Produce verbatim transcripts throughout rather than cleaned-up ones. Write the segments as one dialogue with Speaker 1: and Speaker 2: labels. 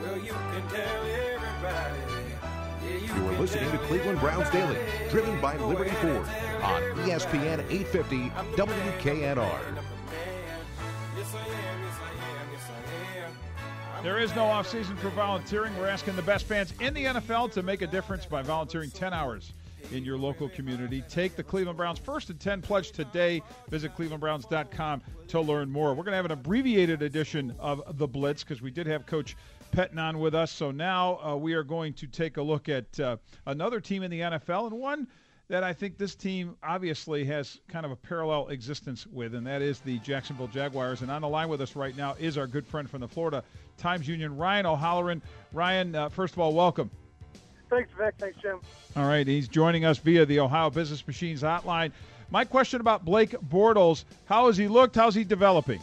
Speaker 1: Well, you can tell everybody. Yeah, you
Speaker 2: You are listening to Cleveland Browns Daily, driven by Liberty Ford on E S P N eight fifty W K N R.
Speaker 3: There is no offseason for volunteering. We're asking the best fans in the N F L to make a difference by volunteering ten hours in your local community. Take the Cleveland Browns First and ten pledge today. Visit cleveland browns dot com to learn more. We're going to have an abbreviated edition of The Blitz because we did have Coach Pettine on with us. So now uh, we are going to take a look at uh, another team in the N F L, and one that I think this team obviously has kind of a parallel existence with, and that is the Jacksonville Jaguars. And on the line with us right now is our good friend from the Florida Times-Union, Ryan O'Halloran. Ryan, uh, first of all, welcome.
Speaker 4: Thanks, Vic. Thanks, Jim.
Speaker 3: All right, he's joining us via the Ohio Business Machines hotline. My question about Blake Bortles, how has he looked? How's he developing?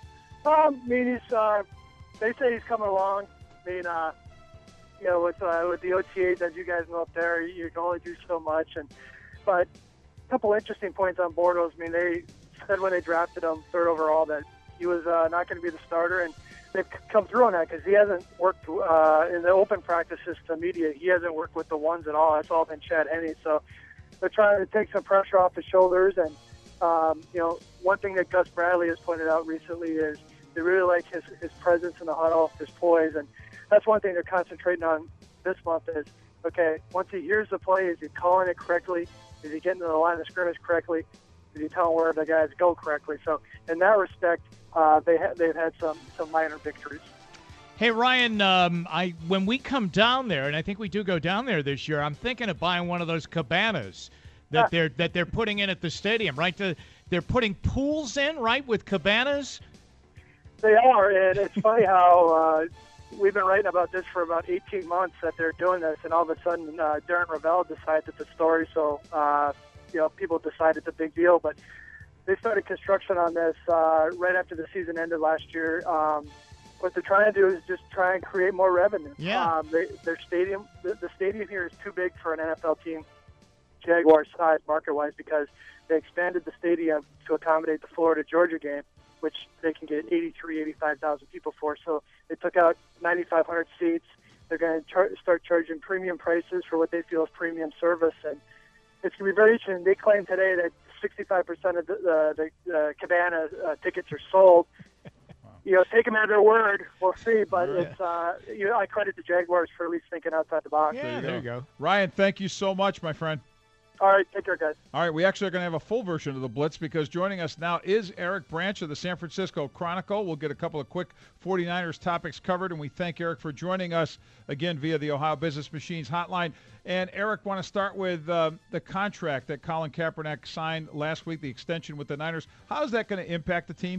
Speaker 4: Um, I mean, he's, uh, they say he's coming along. I mean, uh, you know, with, uh, with the O T As, as you guys know up there, you can only do so much. And But a couple interesting points on Bortles. I mean, they said when they drafted him third overall that he was uh, not going to be the starter, and they've come through on that because he hasn't worked uh, in the open practices to media. He hasn't worked with the ones at all. It's all been Chad Henne. So they're trying to take some pressure off his shoulders. And, um, you know, one thing that Gus Bradley has pointed out recently is they really like his, his presence in the huddle, his poise. And that's one thing they're concentrating on this month is, okay, once he hears the play, is he calling it correctly? Is he getting to the line of scrimmage correctly? Is he telling where the guys go correctly? So in that respect, uh, they ha- they've had some, some minor victories.
Speaker 5: Hey, Ryan, um, I when we come down there, and I think we do go down there this year, I'm thinking of buying one of those cabanas that
Speaker 4: Yeah.
Speaker 5: they're that they're putting in at the stadium, right? The, they're putting pools in, right, with cabanas?
Speaker 4: They are, and it's funny how uh, we've been writing about this for about eighteen months that they're doing this, and all of a sudden uh, Darren Ravel decided it's a story, so uh, you know people decide it's a big deal. But they started construction on this uh, right after the season ended last year. Um, what they're trying to do is just try and create more revenue.
Speaker 5: Yeah.
Speaker 4: Um, they, their stadium, the, the stadium here is too big for an N F L team, Jaguars size market-wise, because they expanded the stadium to accommodate the Florida-Georgia game, which they can get eighty-three, eighty-five thousand people for. So they took out ninety-five hundred seats. They're going to char- start charging premium prices for what they feel is premium service. And it's going to be very interesting. They claim today that sixty-five percent of the, uh, the uh, Cabana uh, tickets are sold. You know, take them at their word. We'll see. But
Speaker 5: Yeah.
Speaker 4: it's, uh, you know, I credit the Jaguars for at least thinking outside the box.
Speaker 5: Yeah, there you go.
Speaker 3: Ryan, thank you so much, my friend.
Speaker 4: All right, take care, guys.
Speaker 3: All right, we actually are going to have a full version of the Blitz because joining us now is Eric Branch of the San Francisco Chronicle. We'll get a couple of quick forty-niners topics covered, and we thank Eric for joining us again via the Ohio Business Machines hotline. And Eric, want to start with uh, the contract that Colin Kaepernick signed last week, the extension with the Niners. How is that going to impact the team?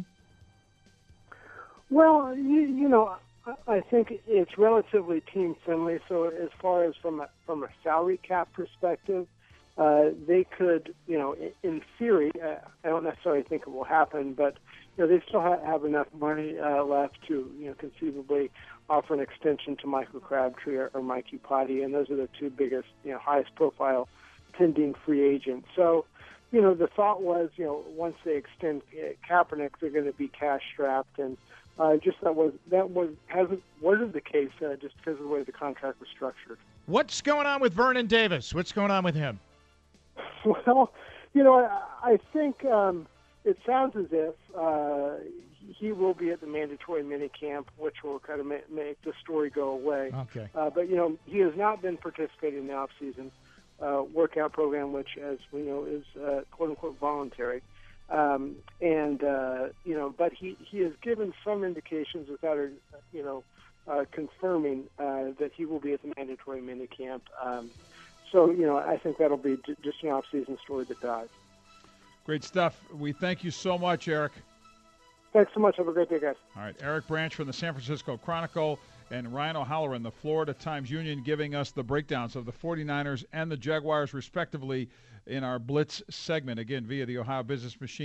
Speaker 6: Well, you, you know, I, I think it's relatively team-friendly. So as far as from a, from a salary cap perspective, Uh, they could, you know, in, in theory, uh, I don't necessarily think it will happen, but, you know, they still ha- have enough money uh, left to, you know, conceivably offer an extension to Michael Crabtree or, or Mike Iupati, and those are the two biggest, you know, highest profile pending free agents. So, you know, the thought was, you know, once they extend uh, Kaepernick, they're going to be cash strapped, and uh, just that was that was hasn't wasn't the case uh, just because of the way the contract was structured.
Speaker 5: What's going on with Vernon Davis? What's going on with him?
Speaker 6: Well, you know, I, I think um, it sounds as if uh, he will be at the mandatory minicamp, which will kind of ma- make the story go away.
Speaker 5: Okay.
Speaker 6: Uh, but, you know, he has not been participating in the off-season uh, workout program, which, as we know, is uh, quote-unquote voluntary. Um, and, uh, you know, but he, he has given some indications without, you know, uh, confirming uh, that he will be at the mandatory minicamp. Um So, you know, I think that'll be j- just an off-season story that dies.
Speaker 3: Great stuff. We thank you so much, Eric.
Speaker 6: Thanks so much. Have a great day, guys.
Speaker 3: All right, Eric Branch from the San Francisco Chronicle and Ryan O'Halloran, the Florida Times-Union, giving us the breakdowns of the forty-niners and the Jaguars, respectively, in our Blitz segment, again, via the Ohio Business Machines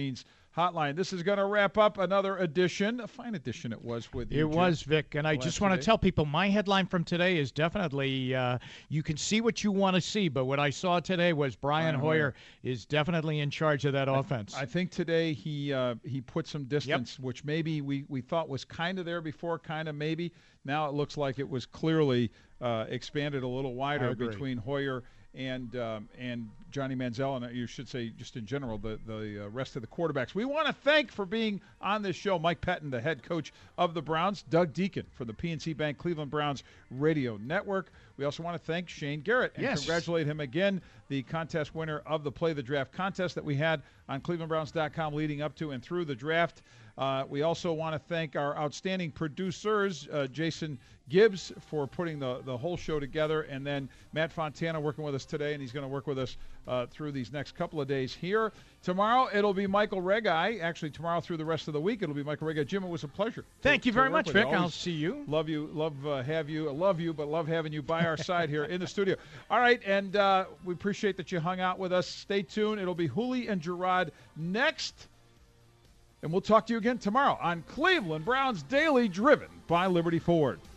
Speaker 3: hotline. This is going to wrap up another edition. A fine edition it was with you,
Speaker 5: It
Speaker 3: Jim.
Speaker 5: was, Vic, and I
Speaker 3: Glad
Speaker 5: just want to
Speaker 3: today.
Speaker 5: tell people my headline from today is definitely uh, you can see what you want to see, but what I saw today was Brian,
Speaker 3: Brian
Speaker 5: Hoyer,
Speaker 3: Hoyer.
Speaker 5: is definitely in charge of that offense.
Speaker 3: I think today he uh, he put some distance, which maybe we, we thought was kind of there before, kind of maybe. Now it looks like it was clearly uh, expanded a little wider
Speaker 5: agree.
Speaker 3: between Hoyer and um, and Johnny Manziel, and you should say just in general the the uh, rest of the quarterbacks. We want to thank for being on this show Mike Pettin, the head coach of the Browns, Doug Deacon for the P N C Bank Cleveland Browns Radio Network. We also want to thank Shane Garrett and
Speaker 5: Yes.
Speaker 3: congratulate him again, the contest winner of the Play the Draft contest that we had on cleveland browns dot com leading up to and through the draft. Uh, we also want to thank our outstanding producers, uh, Jason Gibbs, for putting the, the whole show together, and then Matt Fontana working with us today, and he's going to work with us uh, through these next couple of days here. Tomorrow, it'll be Michael Regai. Actually, tomorrow through the rest of the week, it'll be Michael Regai. Jim, it was a pleasure.
Speaker 5: Thank
Speaker 3: to-
Speaker 5: you
Speaker 3: to
Speaker 5: very
Speaker 3: work
Speaker 5: much,
Speaker 3: with you.
Speaker 5: Vic. I'll
Speaker 3: Always
Speaker 5: see you.
Speaker 3: Love you, love uh, have you, I love you, but love having you by our side here in the studio. All right, and uh, we appreciate that you hung out with us. Stay tuned. It'll be Hooley and Gerard next. And we'll talk to you again tomorrow on Cleveland Browns Daily, driven by Liberty Ford.